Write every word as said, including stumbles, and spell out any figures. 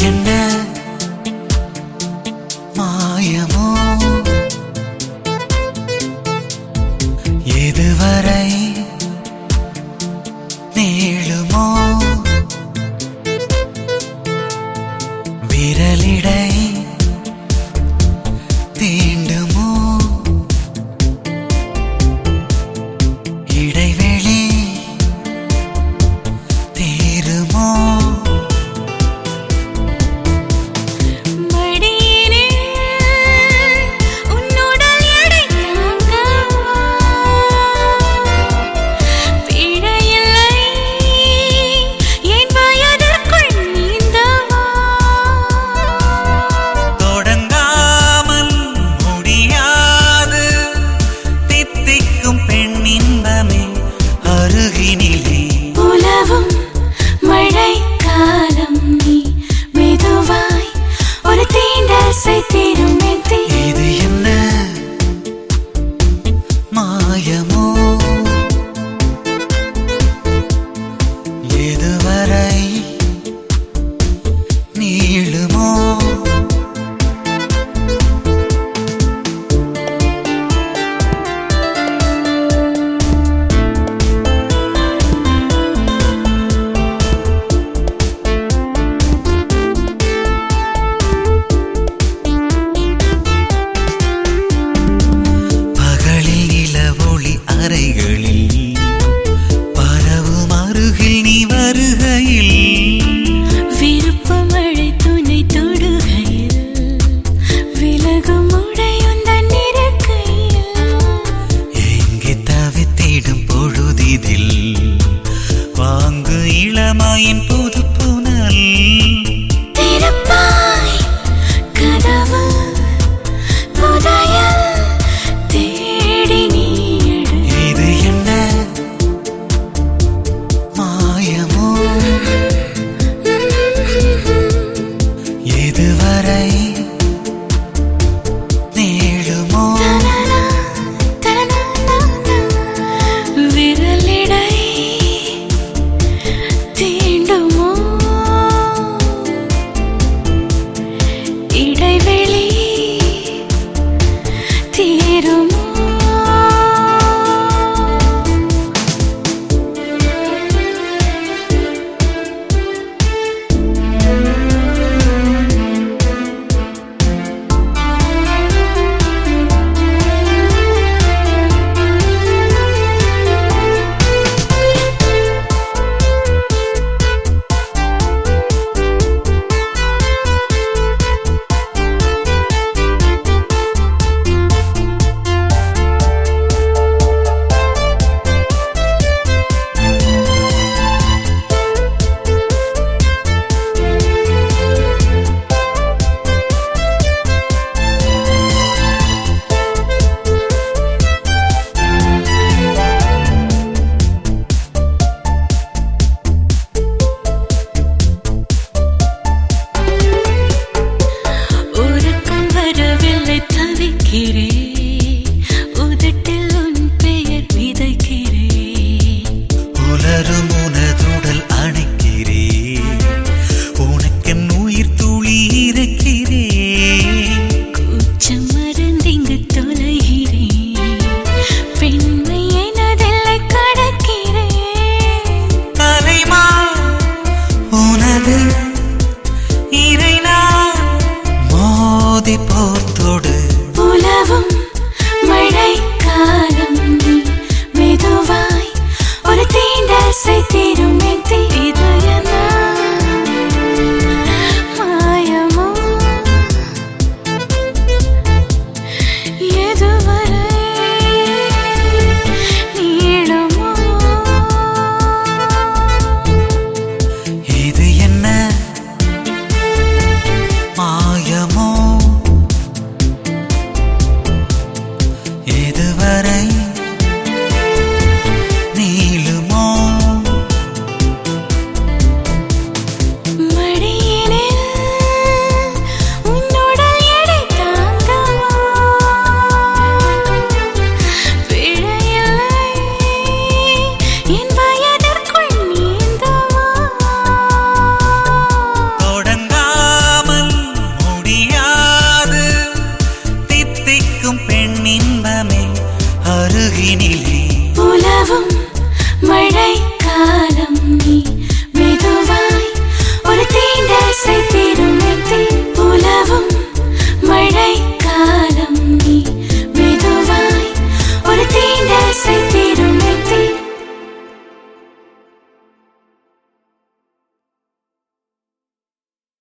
என்ன மாயமோ எதுவரை நீளுமோ விரலிடை தீண்டுமோ இடைவெளி தீருமோ இது என்ன மாயமோ எதுவரை நீளுமோ அறைகளில் பரவும் அருகில் நீ வருகையில் விருப்பமழை துணை தொடுகையில் விலகும் உடையுந்தன் இருக்கையில் எங்கே தவித்திடும் பொழுதிதில் வாங்கு இளமாயின் புது புனல் திறப்பாய் கதவு புதையல் தேடி நீ எதுவரை நீளுமோ விரலிடை தீண்டுமோ இடைவெளி தீருமோ உதட்டில் உன் பெயர் விதைக்கிறேன் உலரும் உனதுடல் அணைக்கிறேன் உனக்கென் உயிர் துளி இருக்கிறேன் கூச்சம் மறந்திங்கு தொலைகிறேன் பெண்மை எனதெல்லை கடக்கிறேன் கலைமா உனது இறைனா மோதி போர்த்தோடு உலவும் மழை காலம் நீ மெதுவாய் ஒரு தீண்டசை தீரும் இது என்ன மாயமோ எதுவரை நீளுமோ இது என்ன மாயமோ எதுவரை